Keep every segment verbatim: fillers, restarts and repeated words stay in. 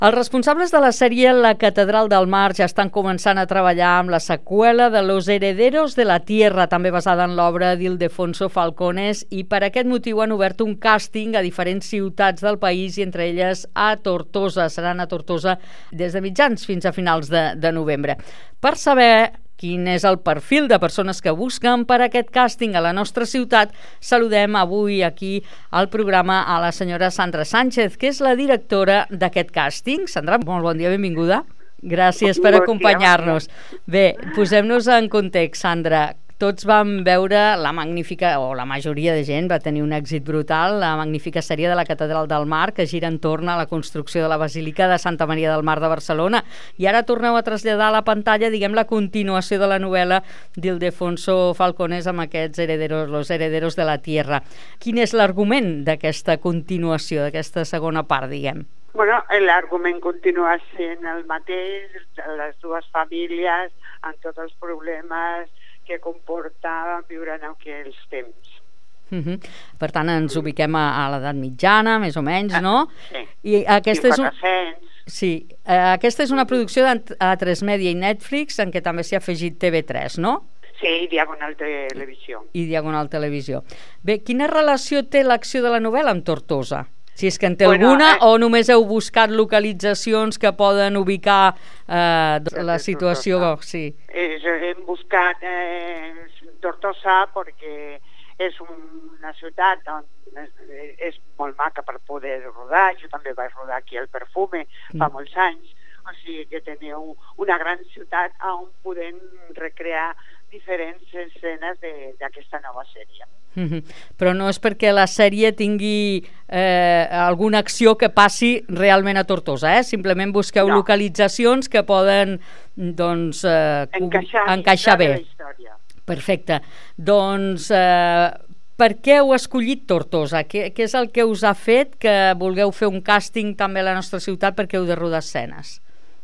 Els responsables de la sèrie La Catedral del Mar ja estan començant a treballar amb la seqüela de Los Herederos de la Tierra, també basada en l'obra d'Ildefonso Falcones, i per aquest motiu han obert un càsting a diferents ciutats del país i entre elles a Tortosa. Seran a Tortosa des de mitjans fins a finals de, de novembre. Per saber quin és el perfil de persones que busquen per aquest càsting a la nostra ciutat, saludem avui aquí al programa a la senyora Sandra Sánchez, que és la directora d'aquest càsting. Sandra, molt bon dia, benvinguda. Gràcies per acompanyar-nos. Bé, posem-nos en context, Sandra. Tots vam veure la magnífica, o la majoria de gent va tenir un èxit brutal, la magnífica sèrie de la Catedral del Mar, que gira entorn a la construcció de la Basílica de Santa Maria del Mar de Barcelona. I ara torneu a traslladar a la pantalla, diguem, la continuació de la novel·la d'Ildefonso Falcones amb aquests herederos, los herederos de la Tierra. Quin és l'argument d'aquesta continuació, d'aquesta segona part, diguem? Bueno, l'argument continua sent el mateix, les dues famílies, amb tots els problemes que comporta viure en aquells temps. Uh-huh. Per tant, ens ubiquem a, a l'edat mitjana, més o menys, no? Sí, I aquesta és un... quatre-cents. Sí, eh, aquesta és una producció d'A tres Media i Netflix, en què també s'hi ha afegit T V tres, no? Sí, Diagonal Televisió. I Diagonal Televisió. Bé, quina relació té l'acció de la novel·la amb Tortosa? Si és que en té bueno, alguna, eh... o només heu buscat localitzacions que poden ubicar eh, la situació? Sí. És, hem buscat eh, Tortosa perquè és una ciutat on és, és molt maca per poder rodar. Jo també vaig rodar aquí al Perfume fa mm. molts anys. O sigui que teniu una gran ciutat on podem recrear diferents escenes d'aquesta nova sèrie. Mm-hmm. Però no és perquè la sèrie tingui eh, alguna acció que passi realment a Tortosa, eh? Simplement busqueu no. localitzacions que poden doncs, eh, encaixar, encaixar bé. La història. Perfecte. Doncs eh, per què heu escollit Tortosa? Què, què és el que us ha fet que vulgueu fer un càsting també a la nostra ciutat perquè heu de rodar escenes?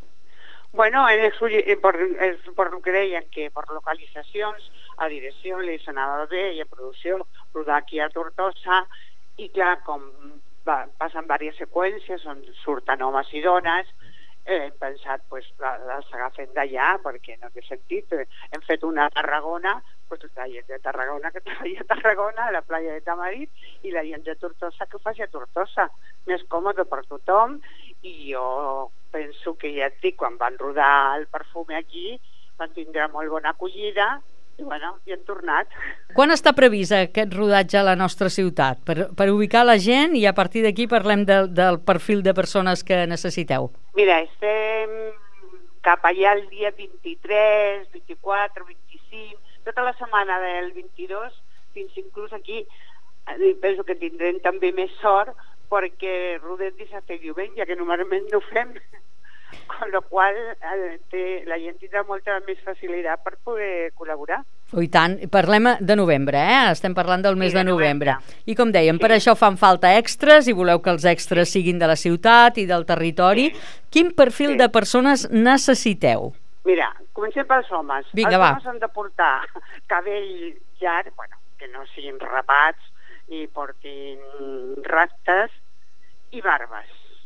Bueno, és per, és per el que deien que per localitzacions a direcció li sonava bé i a producció rodar aquí a Tortosa i clar, com va, passen diverses seqüències on surten homes i dones, eh, hem pensat pues, les agafen d'allà perquè no té sentit. Hem fet una a Tarragona, pues, la gent de Tarragona que treballa a Tarragona, a la playa de Tamarit, i la gent de Tortosa que ho faci a Tortosa. Més còmode per tothom, i jo penso que ja et dic, quan van rodar el Perfume aquí, van tindre molt bona acollida, i bueno, hi han tornat. Quan està previst aquest rodatge a la nostra ciutat? Per, per ubicar la gent i a partir d'aquí parlem de, del perfil de persones que necessiteu. Mira, estem cap allà el dia vint-i-tres, vint-i-quatre, vint-i-cinc, tota la setmana del vint-i-dos, fins inclús aquí, penso que tindrem també més sort perquè rodem dissabte i diumenge, que normalment no ho fem, con lo qual eh, té, la gent tindrà molta més facilitat per poder col·laborar. Oh, i tant, parlem de novembre, eh? Estem parlant del mes sí, de, de novembre. novembre. I com dèiem, sí. Per això fan falta extras i voleu que els extras siguin de la ciutat i del territori. Sí. Quin perfil sí. de persones necessiteu? Mira, comencem pels homes. Vinga, els va. homes han de portar cabell llarg, bueno, que no siguin rapats, i portin rastes i barbes.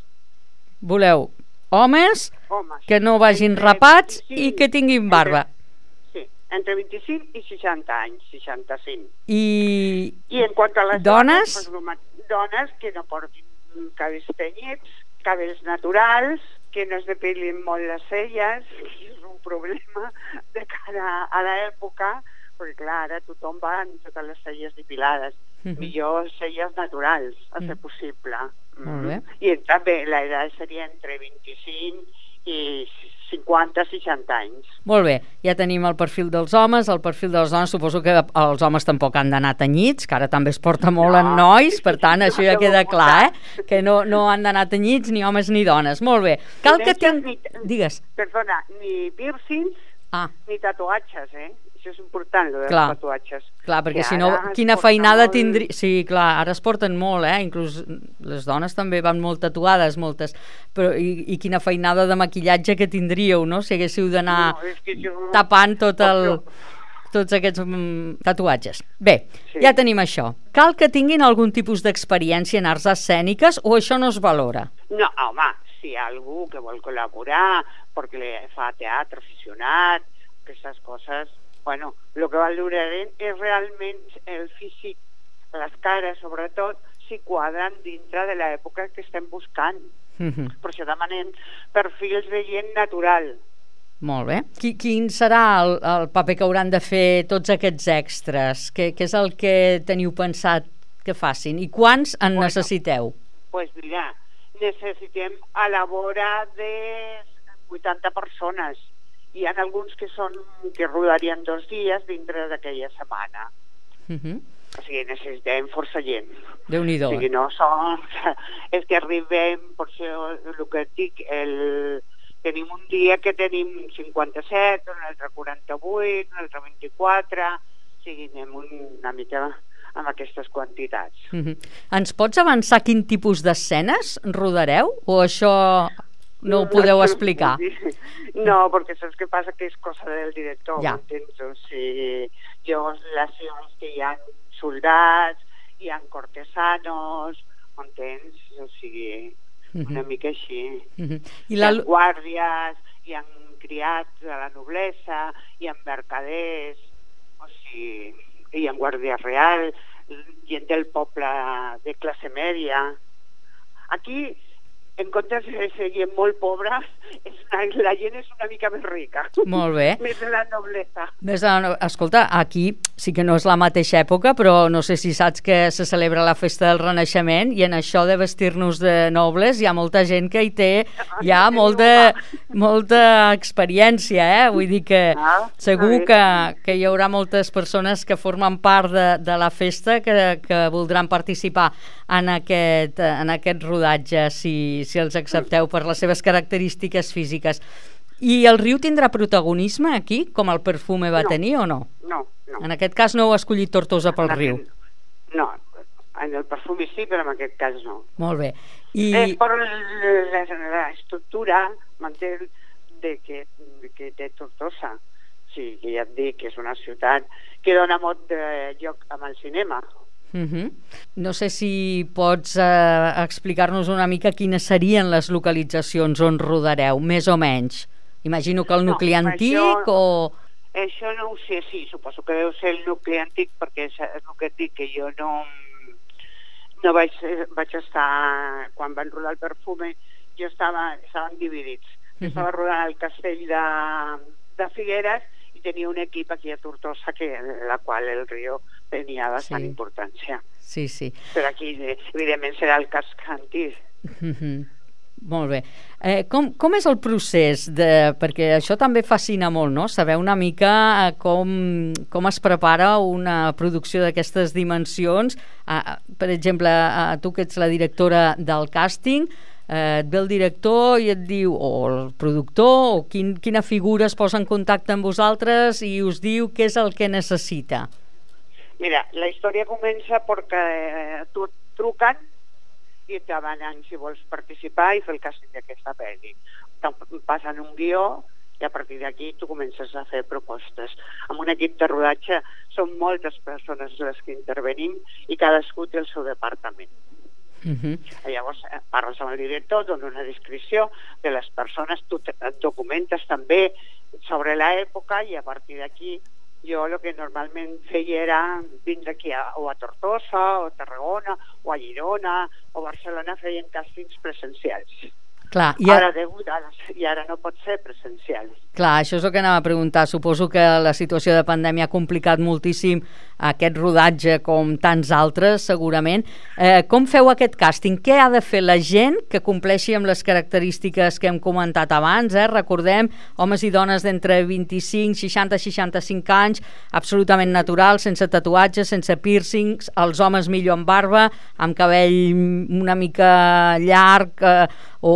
Voleu homes, homes. que no vagin entre rapats vint-i-cinc, i que tinguin barba. Entre, sí, entre vint-i-cinc i seixanta anys, seixanta-cinc. I, I en quant a les dones? Dones, dones que no portin cabells tenyits, cabells naturals, que no es depilin molt les celles, que és un problema de cara a l'època, perquè clar, ara tothom va amb totes les celles depilades. Uh-huh. Millor celles naturals, a ser uh-huh. possible. Molt bé. I també l'edat seria entre vint-i-cinc i cinquanta a seixanta anys. Molt bé, ja tenim el perfil dels homes, el perfil de les dones, suposo que els homes tampoc han d'anar tenyits, que ara també es porta molt no. en nois, per tant això ja queda clar, eh? Que no, no han d'anar tenyits ni homes ni dones. Molt bé. Cal que tinc... Ni, Digues. Perdona, ni piercings ah. ni tatuatges, eh? Això és important, lo dels clar, tatuatges. Clar, perquè si no, quina feinada molt... tindria... Sí, clar, ara es porten molt, eh? Inclús les dones també van molt tatuades, moltes. Però i, i quina feinada de maquillatge que tindríeu, no? Si haguéssiu d'anar no, jo... tapant tot el... tots aquests mm, tatuatges. Bé, sí. ja tenim això. Cal que tinguin algun tipus d'experiència en arts escèniques o això no es valora? No, home, si hi ha algú que vol col·laborar, perquè li fa teatre aficionat, aquestes coses. Bueno, el que valorarem és realment el físic, les cares, sobretot, si quadren dintre de l'època que estem buscant. Mm-hmm. Per això demanem perfils de gent natural. Molt bé. Qui, quin serà el, el paper que hauran de fer tots aquests extras? Què, què és el que teniu pensat que facin? I quants en bueno, necessiteu? Doncs pues mira, necessitem a la vora de vuitanta persones. Hi ha alguns que són que rodarien dos dies dintre d'aquella setmana. Uh-huh. O sigui, necessitem força gent. Déu-n'hi-do. O sigui, no són... És que arribem, per això el que et dic, el... tenim un dia que tenim cinquanta-set, un altre quaranta-vuit, un altre vint-i-quatre, o sigui, anem una mica amb aquestes quantitats. Uh-huh. Ens pots avançar quin tipus d'escenes rodareu? O això no ho podeu explicar? No, perquè saps què passa? Que és cosa del director, ja. M'entens? O sigui, jo les seves que hi ha soldats, hi ha cortesanos, m'entens? O sigui, uh-huh. una mica així. Uh-huh. I la... Hi ha guàrdies, hi ha criats de la noblesa, hi ha mercaders, o sigui, hi ha guàrdia real, gent del poble de classe mèdia. Aquí, en comptes de ser gent molt pobra, és una, la gent és una mica més rica. Molt bé. Més de la noblesa. Més de la, escolta, aquí sí que no és la mateixa època, però no sé si saps que se celebra la festa del Renaixement i en això de vestir-nos de nobles hi ha molta gent que hi té ja molta, molta experiència, eh? Vull dir que segur que, que hi haurà moltes persones que formen part de, de la festa que, que voldran participar en aquest, en aquest rodatge, si si els accepteu per les seves característiques físiques. I el riu tindrà protagonisme aquí, com el Perfume va no, tenir o no? No, no. En aquest cas no heu escollit Tortosa pel en riu? No, en el Perfume sí, però en aquest cas no. Molt bé. I... És per l'estructura, m'entén, de que, que té Tortosa. Sí, que ja et dic que és una ciutat que dona molt de lloc amb el cinema. Uh-huh. No sé si pots eh, explicar-nos una mica quines serien les localitzacions on rodareu, més o menys. Imagino que el nucli no, antic això, o... Això no ho sé, sí, suposo que deu ser el nucli antic, perquè és el que et dic, que jo no, no vaig, vaig estar, quan van rodar el Perfume, jo estava, estaven dividits. Jo estava uh-huh. rodant el castell de, de Figueres i tenia un equip aquí a Tortosa, que, en la qual el riu tenia bastant sí. importància. Sí, sí. Però aquí, evidentment, serà el casc antic. Uh-huh. Molt bé. Eh, com, com és el procés? De, perquè això també fascina molt, no? Saber una mica com, com es prepara una producció d'aquestes dimensions. Ah, per exemple, ah, tu que ets la directora del càsting, eh, et ve el director i et diu, o el productor, o quin, quina figura es posa en contacte amb vosaltres i us diu què és el que necessita. Mira, la història comença perquè eh, tu et truquen i et demanen si vols participar i fer el càsting d'aquesta pel·li. Passen un guió i a partir d'aquí tu comences a fer propostes. Amb un equip de rodatge són moltes persones les que intervenim i cadascú té el seu departament. Uh-huh. Llavors parles amb el director, dona una descripció de les persones, tu et documentes també sobre l'època i a partir d'aquí jo el que normalment feia era vindre aquí a, o a Tortosa, o a Tarragona, o a Girona, o a Barcelona, feien càstings presencials. Clar, i, a... ara, degut a les... I ara no pot ser presencial. Clar, això és el que anava a preguntar. Suposo que la situació de pandèmia ha complicat moltíssim aquest rodatge com tants altres, segurament. Eh, com feu aquest càsting? Què ha de fer la gent que compleixi amb les característiques que hem comentat abans? Eh? Recordem, homes i dones d'entre vint-i-cinc, seixanta, seixanta-cinc anys, absolutament naturals, sense tatuatges, sense piercings, els homes millor amb barba, amb cabell una mica llarg eh, o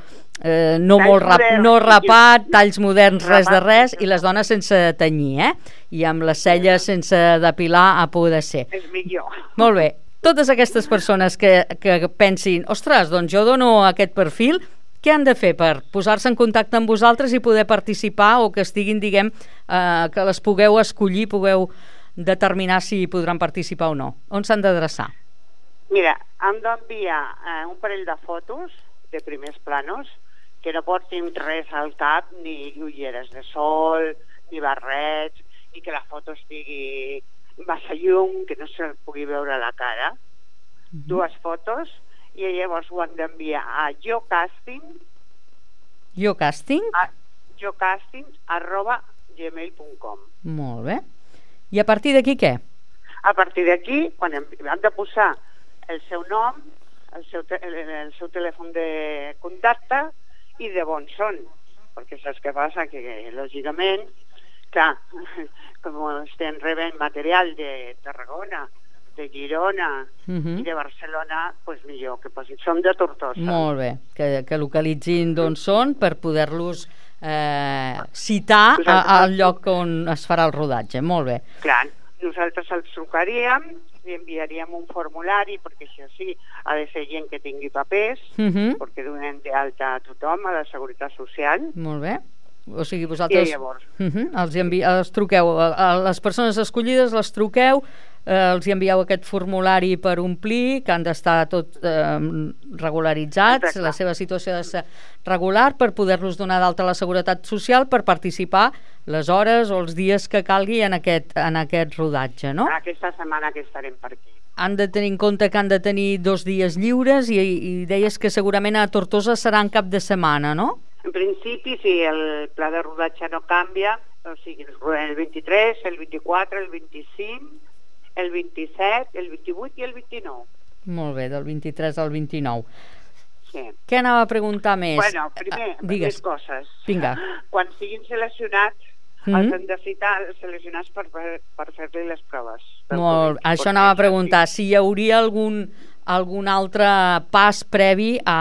eh, no talls molt rap, no rapat, talls moderns, res de res, i les dones sense tenyir, eh? I amb les celles sense depilar a poder ser. És millor. Molt bé. Totes aquestes persones que, que pensin, ostres, doncs jo dono aquest perfil, què han de fer per posar-se en contacte amb vosaltres i poder participar o que estiguin, diguem, eh, que les pugueu escollir, pugueu determinar si podran participar o no? On s'han d'adreçar? Mira, hem d'enviar eh, un parell de fotos de primers planos, que no portin res al cap, ni ulleres de sol, ni barrets, i que la foto estigui massa llum, que no se'l pugui veure la cara. Mm-hmm. Dues fotos, i llavors ho han d'enviar a YoCasting, YoCasting? A YoCasting arroba gmail punt com. Molt bé. I a partir d'aquí què? A partir d'aquí, quan hem, han de posar el seu nom, el seu, te, el, el seu telèfon de contacte i de on són. Perquè saps què passa? Que, lògicament, clar, com estem rebent material de Tarragona, de Girona uh-huh. i de Barcelona, doncs pues millor que posin. Som de Tortosa. Molt bé, que, que localitzin d'on són per poder-los eh, citar a, al lloc on es farà el rodatge. Molt bé. Clar, nosaltres els trucaríem i enviaríem un formulari, perquè això sí, ha de ser gent que tingui papers, uh-huh. perquè donem d'alta a tothom, a la Seguretat Social. Molt bé. O sigui, vosaltres I llavors uh-huh, els, envi... els truqueu a, a les persones escollides, les truqueu, eh, els hi envieu aquest formulari per omplir, que han d'estar tot eh, regularitzats. Exacte. La seva situació ha de ser regular per poder-los donar d'alta a la Seguretat Social per participar les hores o els dies que calgui en aquest, en aquest rodatge, no? Aquesta setmana que estarem per aquí. Han de tenir en compte que han de tenir dos dies lliures i, i deies que segurament a Tortosa serà en cap de setmana, no? En principi, si el pla de rodatge no canvia, o sigui, el vint-i-tres, el vint-i-quatre, el vint-i-cinc, el vint-i-set, el vint-i-vuit i el vint-i-nou. Molt bé, del vint-i-tres al vint-i-nou. Sí. Què anava a preguntar més? Bueno, primer, ah, més coses. Vinga. Quan siguin seleccionats, mm-hmm. els han de citar seleccionats per, per, per fer-li les proves. Molt, això anava a preguntar, si hi hauria algun, algun altre pas previ a...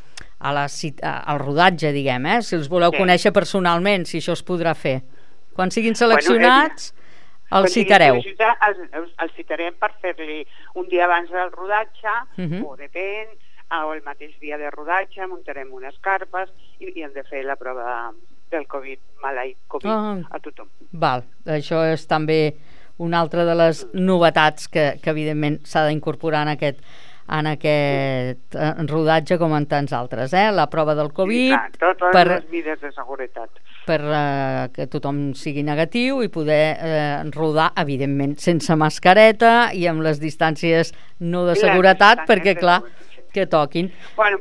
A la, al rodatge, diguem, eh? Si els voleu sí. conèixer personalment, si això es podrà fer. Quan siguin seleccionats, bueno, els citareu. Els, els, els citarem per fer-li un dia abans del rodatge, uh-huh. o depèn, o el mateix dia de rodatge, muntarem unes carpes i, i hem de fer la prova del Covid, malait Covid, oh. a tothom. Val, això és també una altra de les novetats que, que evidentment s'ha d'incorporar en aquest en aquest rodatge com en tants altres, eh? La prova del Covid, sí, totes per, les mesures de seguretat per eh, que tothom sigui negatiu i poder eh, rodar, evidentment, sense mascareta i amb les distàncies no de seguretat, perquè clar, que toquin. Bueno,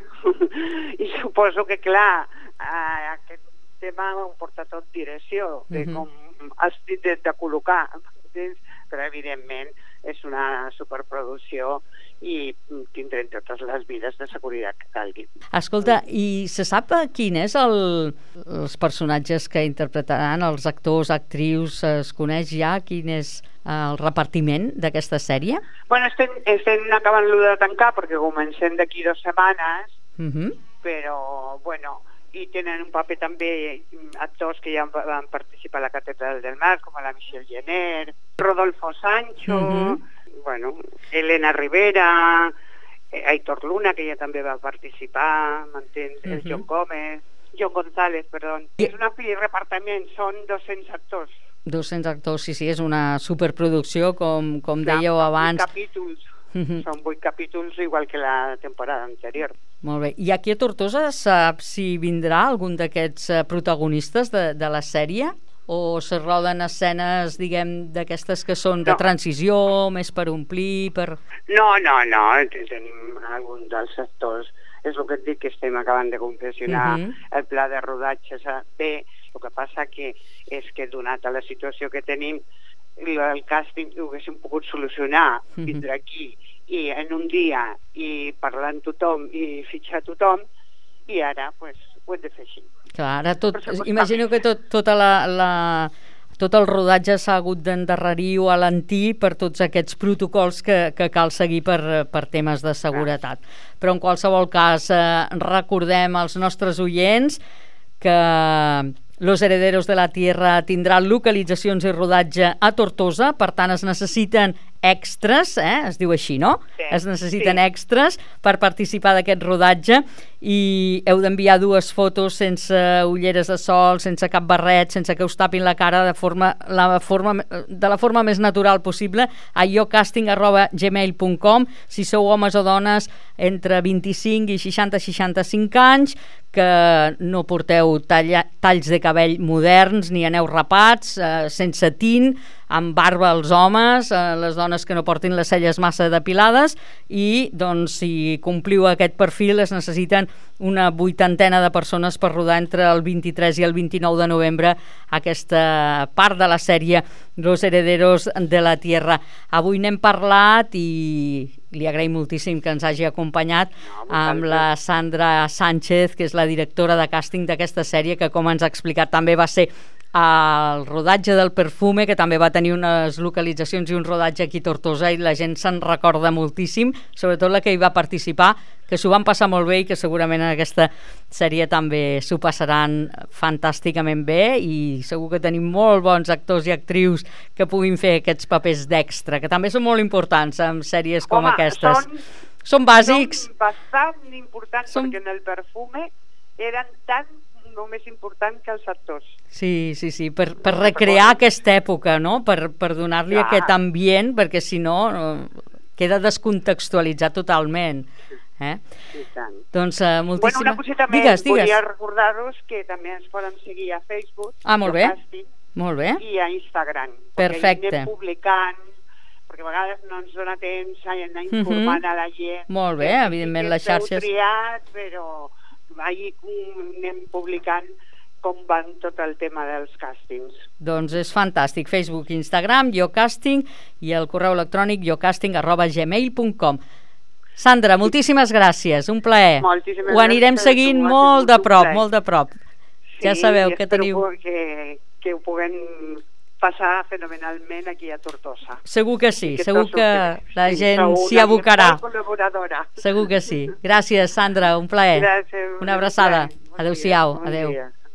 i suposo que clar, eh, aquest tema ho porta tot direcció de com uh-huh. has dit de, de col·locar, però evidentment és una superproducció i tindrem totes les vides de seguretat que calgui. Escolta, i se sap quin és el, els personatges que interpretaran, els actors, actrius, es coneix ja quin és el repartiment d'aquesta sèrie? Bueno, estem, estem acabant-lo de tancar perquè comencem d'aquí dues setmanes, uh-huh. però, bueno, i tenen un paper també actors que ja van participar a la Catedral del Mar, com la Michelle Jenner, Rodolfo Sancho, uh-huh. bueno, Elena Rivera, Aitor Luna, que ja també va participar, m'entens? Uh-huh. El John Gómez, John González, perdó. I... És una fi repartiment, són dos-cents actors. dos-cents actors, sí, sí, és una superproducció, com, com Clar, dèieu abans. Vuit capítols, uh-huh. són vuit capítols igual que la temporada anterior. Molt bé. I aquí a Tortosa sap si vindrà algun d'aquests protagonistes de, de la sèrie? O se roden escenes, diguem, d'aquestes que són de no. transició, més per omplir, per... No, no, no, tenim algun dels actors, és el que et dic, que estem acabant de confeccionar uh-huh. el pla de rodatge bé, el que passa que és que donat a la situació que tenim, el càsting ho haguéssim pogut solucionar, uh-huh. vindre aquí i en un dia i parlar amb tothom i fitxar tothom, i ara pues, ho hem de fer així. Clar, ara tot, imagino que tot, tota la, la, tot el rodatge s'ha hagut d'endarrerir o alentir per tots aquests protocols que, que cal seguir per, per temes de seguretat. Però en qualsevol cas, eh, recordem als nostres oients que Los Herederos de la Tierra tindrà localitzacions i rodatge a Tortosa, per tant es necessiten extras, eh? Es diu així, no? Sí, es necessiten sí. extras per participar d'aquest rodatge i heu d'enviar dues fotos sense ulleres de sol, sense cap barret, sense que us tapin la cara de forma, la forma, de la forma més natural possible a iocasting arroba gmail punt com. Si sou homes o dones entre vint-i-cinc i seixanta seixanta-cinc anys, que no porteu talla, talls de cabell moderns ni aneu rapats, eh, sense tint, amb barba als homes, eh, les dones que no portin les celles massa depilades, i doncs si compliu aquest perfil es necessiten una vuitantena de persones per rodar entre el vint-i-tres i el vint-i-nou de novembre aquesta part de la sèrie Los herederos de la tierra. Avui n'hem parlat i li agraïm moltíssim que ens hagi acompanyat no, amb la Sandra Sánchez, que és la directora de càsting d'aquesta sèrie, que com ens ha explicat també va ser el rodatge del Perfume, que també va tenir unes localitzacions i un rodatge aquí a Tortosa, i la gent se'n recorda moltíssim, sobretot la que hi va participar, que s'ho van passar molt bé i que segurament en aquesta sèrie també s'ho passaran fantàsticament bé, i segur que tenim molt bons actors i actrius que puguin fer aquests papers d'extra, que també són molt importants en sèries com Home, aquestes. Són, són bàsics. Són bastant importants, són... perquè en el Perfume eren tan no més important que els actors. Sí, sí, sí, per, per recrear aquesta època, no? Per, per donar-li aquest ambient, perquè si no queda descontextualitzat totalment. Eh? Sí, tant. Doncs uh, moltíssima... Bueno, una coseta més, digues, digues. volia recordar-vos que també ens poden seguir a Facebook, ah, molt bé. Casting, molt bé. i a Instagram. Perfecte. Perquè anem publicant, perquè a vegades no ens dona temps a anar informant uh -huh. a la gent. Molt bé, evidentment les xarxes... Triat, però ahir anem publicant com van tot el tema dels càstings. Doncs és fantàstic. Facebook, Instagram, iocasting, i el correu electrònic iocasting arroba gmail punt com. Sandra, moltíssimes gràcies, un plaer. Moltíssimes Ho anirem seguint molt de prop, molt de prop. Sí, ja sabeu que teniu... que, que ho puguem passar fenomenalment aquí a Tortosa. Segur que sí, que segur que la sí, gent s'hi abocarà. Col·laboradora. Segur que sí. Gràcies, Sandra, un plaer. Gràcies. Una abraçada. Adéu-siau. Adéu. Bon dia.